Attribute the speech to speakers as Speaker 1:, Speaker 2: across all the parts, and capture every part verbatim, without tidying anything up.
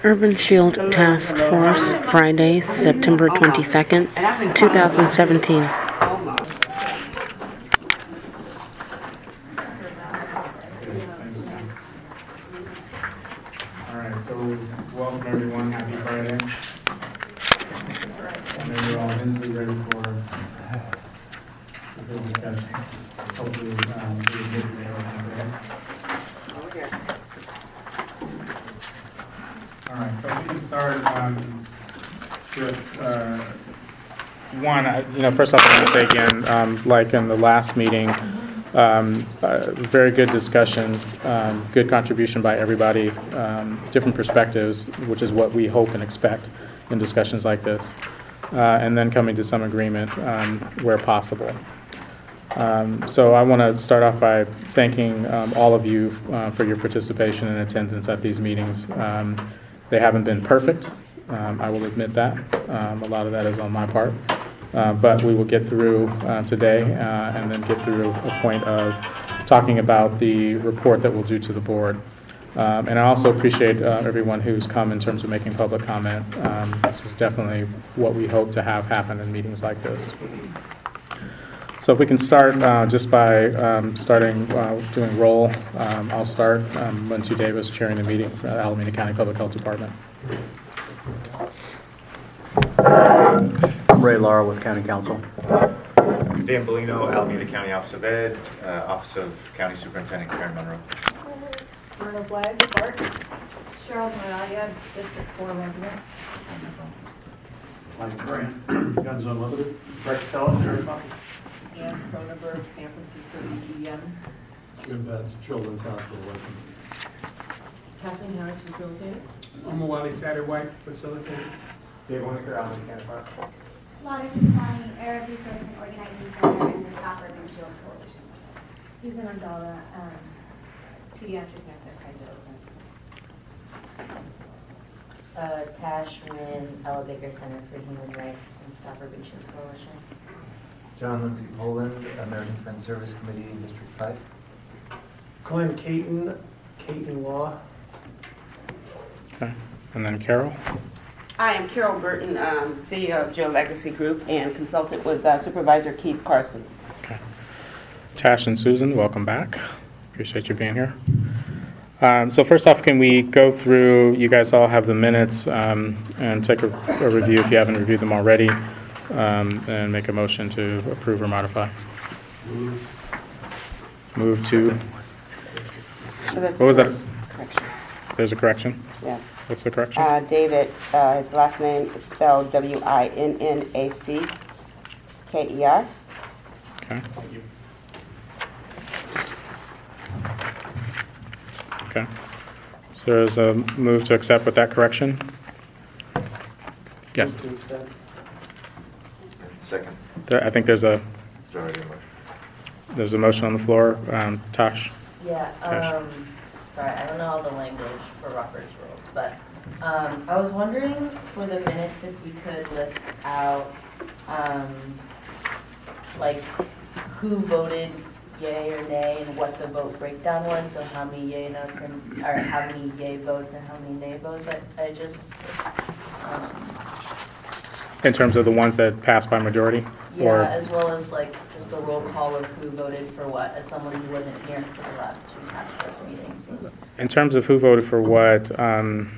Speaker 1: Urban Shield Task Force, Friday, September twenty-second, two thousand seventeen.
Speaker 2: All right, so welcome everyone. Happy Friday. I know you're all mentally ready for the big discussion. Hopefully, um, we'll get there today. All right, so we can start. Um, just uh, one, I- you know, first off, I want to say again, um, like in the last meeting, um, uh, very good discussion, um, good contribution by everybody, um, different perspectives, which is what we hope and expect in discussions like this, uh, and then coming to some agreement um, where possible. Um, so I want to start off by thanking um, all of you uh, for your participation and attendance at these meetings. Um, they haven't been perfect, um, I will admit that. Um, a lot of that is on my part. Uh, but we will get through uh, today uh, and then get through a point of talking about the report that we'll do to the board. Um, and I also appreciate uh, everyone who's come in terms of making public comment. Um, this is definitely what we hope to have happen in meetings like this. So if we can start uh, just by um, starting uh, doing roll, um, I'll start. Um, Lindsay Davis chairing the meeting for the Alameda County Public Health Department.
Speaker 3: Ray Lara with County Council.
Speaker 4: Dan Bellino, Alameda County Office of Ed, uh, Office of County Superintendent Karen Monroe.
Speaker 5: Myrna Flagg, Bart. Cheryl Moralia, District four resident.
Speaker 6: Mike Grant, Guns Unlimited. Brett Keller, Sheriff's Office.
Speaker 5: Ann Cronenberg, San Francisco E G M.
Speaker 6: Jim Betts, Children's Hospital, Washington.
Speaker 5: Kathleen Harris, facilitator.
Speaker 7: I'm Wally Satterwhite, facilitator.
Speaker 2: Dave Winiker, Alameda County Fire.
Speaker 8: Lottie Connie, Arab Resource and Organizing Center and the Stop Urban Shield Coalition. Susan Andala, um, Pediatric Nurse at Kaiser Oakland.
Speaker 9: Uh, Tash Wynn, Ella Baker Center for Human Rights and Stop Urban Shield Coalition.
Speaker 10: John Lindsay Poland, American Friends Service Committee, District five.
Speaker 7: Glenn Caton, Caton Law.
Speaker 2: Okay, and then Carol.
Speaker 11: I am Carol Burton, um, C E O of Joe Legacy Group and consultant with uh, Supervisor Keith Carson.
Speaker 2: Okay. Tash and Susan, welcome back. Appreciate you being here. Um, so first off, can we go through, you guys all have the minutes, um, and take a, a review if you haven't reviewed them already, um, and make a motion to approve or modify.
Speaker 6: Move.
Speaker 2: Move to,
Speaker 11: So that's
Speaker 2: what was that?
Speaker 11: correction.
Speaker 2: There's a correction?
Speaker 11: Yes.
Speaker 2: What's the correction?
Speaker 11: Uh, David, uh, his last name is spelled W I N N A C K E R.
Speaker 2: Okay. Okay. So there's a move to accept with that correction? Yes.
Speaker 4: Second.
Speaker 2: There, I think there's a,
Speaker 4: It's already a motion.
Speaker 2: there's a motion on the floor. Um, Tosh?
Speaker 9: Yeah,
Speaker 2: Tash.
Speaker 9: um, sorry, I don't know all the language for Robert's rules, but, um, I was wondering for the minutes if we could list out, um, like, who voted yay or nay and what the vote breakdown was, so how many yay notes and, or how many yay votes and how many nay votes. I, I just, um,
Speaker 2: In terms of the ones that passed by majority? Or-
Speaker 9: yeah, as well as like just the roll call of who voted for what, as someone who wasn't here for the last two task force meetings. Those-
Speaker 2: In terms of who voted for what, um,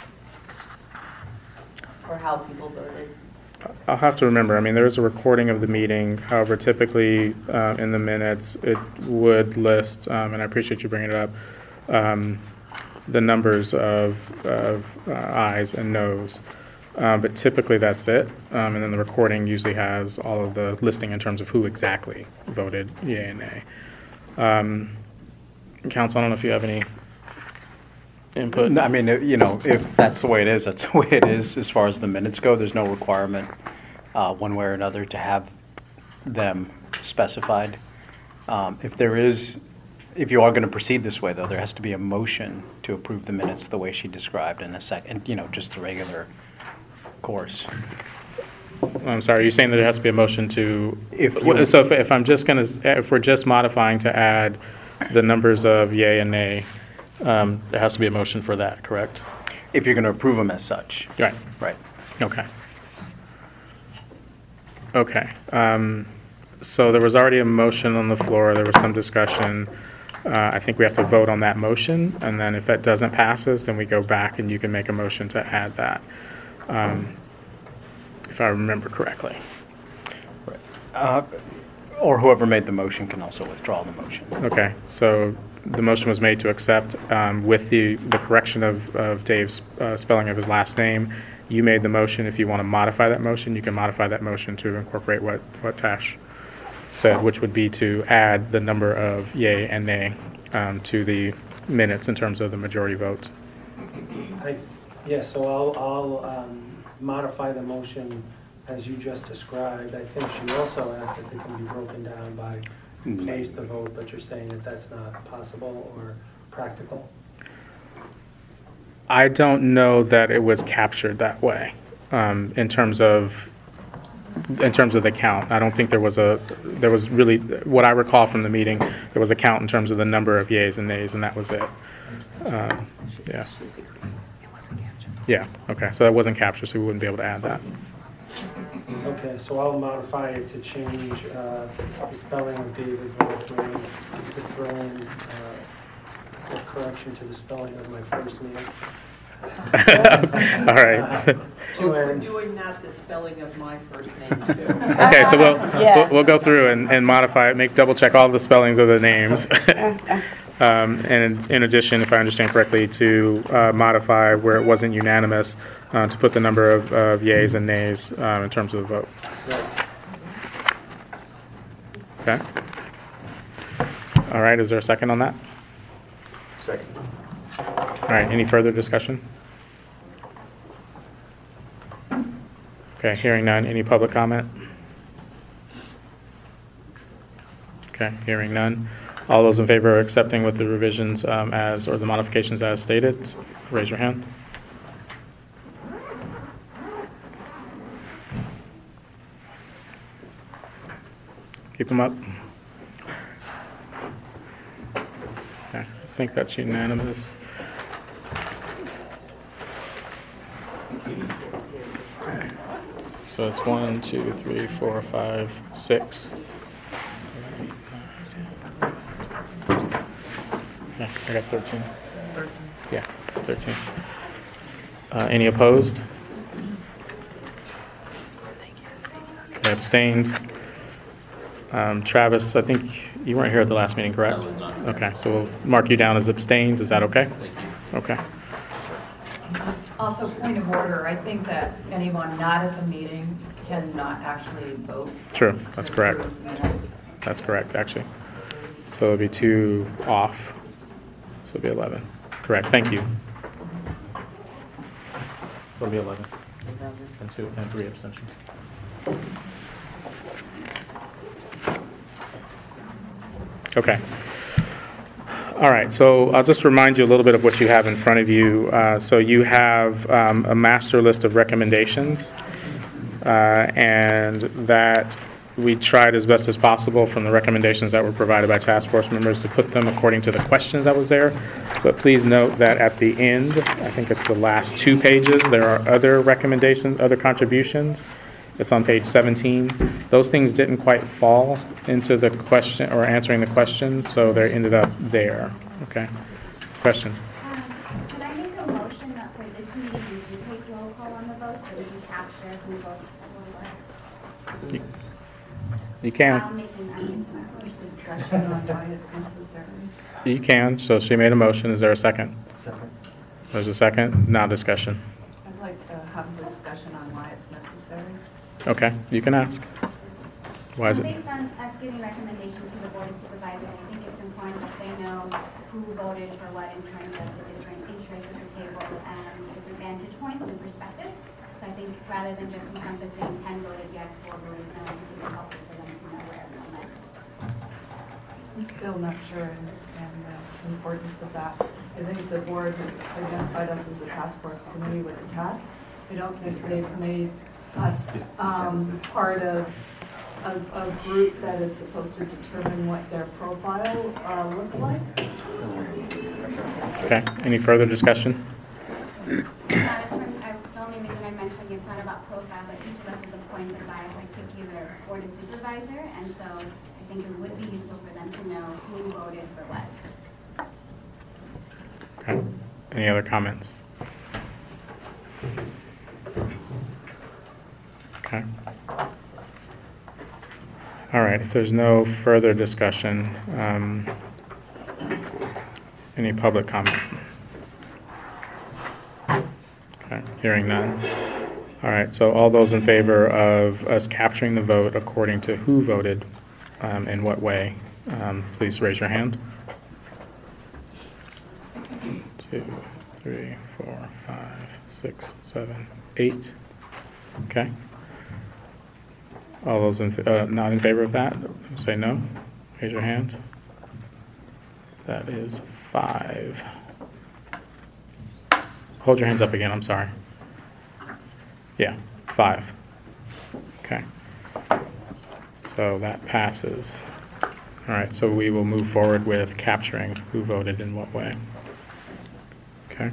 Speaker 9: Or how people voted.
Speaker 2: I'll have to remember. I mean, there is a recording of the meeting. However, typically uh, in the minutes, it would list, um, and I appreciate you bringing it up, um, the numbers of, of uh, ayes and noes. Uh, but typically that's it. Um, and then the recording usually has all of the listing in terms of who exactly voted yea and nay. Um, Council, I don't know if you have any input.
Speaker 3: I mean, you know, if that's the way it is, that's the way it is as far as the minutes go. There's no requirement uh, one way or another to have them specified. Um, If there is, if you are going to proceed this way, though, there has to be a motion to approve the minutes the way she described in a second, you know, just the regular course.
Speaker 2: I'm sorry, you're saying that there has to be a motion to,
Speaker 3: If
Speaker 2: Well,
Speaker 3: you-
Speaker 2: so if, if I'm just going to, if we're just modifying to add the numbers of yay and nay, um, there has to be a motion for that, correct?
Speaker 3: if you're going to approve them as such.
Speaker 2: Right.
Speaker 3: Right.
Speaker 2: Okay. Okay. Um, so there was already a motion on the floor. There was some discussion. Uh, I think we have to vote on that motion, and then if that doesn't passes, then we go back and you can make a motion to add that, um, if I remember correctly.
Speaker 3: Right. Uh, Or whoever made the motion can also withdraw the motion.
Speaker 2: Okay. So the motion was made to accept um, with the, the correction of, of Dave's uh, spelling of his last name. You made the motion. If you want to modify that motion, you can modify that motion to incorporate what, what Tash said, which would be to add the number of yay and nay um, to the minutes in terms of the majority votes.
Speaker 7: I, yeah, so I'll, I'll um, modify the motion as you just described. I think she also asked if it can be broken down by who placed the vote, but you're saying that that's not possible or practical?
Speaker 2: I don't know that it was captured that way um, in terms of in terms of the count. I don't think there was a there was really what I recall from the meeting. There was a count in terms of the number of yays and nays, and that was it. Um, yeah. Yeah. Okay. So that wasn't captured, so we wouldn't be able to add that.
Speaker 7: Okay, so I'll modify it to change uh, the spelling of David's last name, to throw in uh, a correction to the spelling of my first name.
Speaker 2: All right.
Speaker 7: Two ends.
Speaker 12: Doing that, the spelling of my first name too.
Speaker 2: Okay, so we'll,
Speaker 11: Yes.
Speaker 2: we'll we'll go through and, and modify it, make double check all the spellings of the names. Um, and in addition, if I understand correctly, to uh, modify where it wasn't unanimous, uh, to put the number of, of yays and nays um, in terms of the vote. Okay. All right. Is there a second on that?
Speaker 4: Second.
Speaker 2: All right. Any further discussion? Okay. Hearing none. Any public comment? Okay. Hearing none. All those in favor of accepting with the revisions um, as, or the modifications as stated, raise your hand. Keep them up. Okay, I think that's unanimous. So it's one, two, three, four, five, six. Yeah, I got thirteen. Yeah, thirteen. Uh, any opposed? Okay, abstained. Um, Travis, I think you weren't here at the last meeting, correct?
Speaker 13: I was not.
Speaker 2: Okay, so we'll mark you down as abstained. Is that okay?
Speaker 13: Thank you.
Speaker 2: Okay.
Speaker 12: Also, point of order, I think that anyone not at the meeting cannot actually vote.
Speaker 2: True, that's
Speaker 12: to
Speaker 2: correct.
Speaker 12: approve minutes.
Speaker 2: That's correct, actually. So it'll be two off. So it'll be eleven. Correct, thank you. So it'll be eleven. And two, and three abstentions. Okay. All right, so I'll just remind you a little bit of what you have in front of you. Uh, so you have um, a master list of recommendations, uh, and that we tried as best as possible from the recommendations that were provided by task force members to put them according to the questions that was there. But please note that at the end, I think it's the last two pages, there are other recommendations, other contributions. It's on page seventeen. Those things didn't quite fall into the question or answering the question, so they ended up there. Okay. Question?
Speaker 8: Um, Could I make a motion that for this meeting, we do take roll call on the vote so we can capture who votes for what?
Speaker 2: You, you can.
Speaker 8: I'll make an amendment.
Speaker 12: Discussion on why it's necessary.
Speaker 2: You can. So she made a motion. Is there a second?
Speaker 10: Second.
Speaker 2: There's a second. Now discussion.
Speaker 12: I'd like to have a discussion on why it's necessary.
Speaker 2: Okay. You can ask. Why is
Speaker 8: Um,
Speaker 2: it?
Speaker 8: Based on us giving recommendations to the Board of Supervisors, I think it's important that they know who voted for what in terms of the different interests at the table and different vantage points and perspectives. So I think rather than just encompassing ten voted yes, four voted no, I think it's helpful for them to know where everyone went.
Speaker 12: I'm still not sure I understand the importance of that. I think the board has identified us as a task force committee with a task. I don't think they've made us um, part of a, a group that is supposed to determine what their profile uh, looks like.
Speaker 2: Okay. Any further discussion?
Speaker 8: it's not a term- I- the only reason I'm mentioning it's not about profile, but each of us was appointed by a particular board of supervisor, and so I think it would be useful for them to know who voted for what.
Speaker 2: Okay. Any other comments? Okay. All right, if there's no further discussion, um, any public comment? Okay, hearing none. All right, so all those in favor of us capturing the vote according to who voted, um, in what way, um, please raise your hand. Two, three, four, five, six, seven, eight. Okay. All those in, fa- uh, not in favor of that, say no. Raise your hand. That is five. Hold your hands up again, I'm sorry. Yeah, five. Okay. So that passes. All right, so we will move forward with capturing who voted in what way. Okay.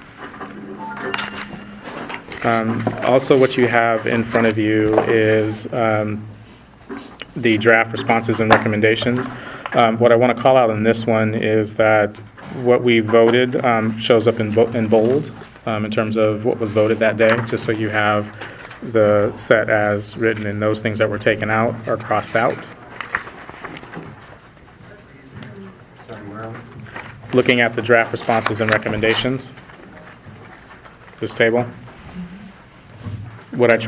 Speaker 2: Um, Also, what you have in front of you is um, the draft responses and recommendations. Um, What I want to call out in this one is that what we voted um, shows up in bo- in bold um, in terms of what was voted that day, just so you have the set as written, and those things that were taken out are crossed out.
Speaker 10: Sorry, where are we?
Speaker 2: Looking at the draft responses and recommendations, this table. What I try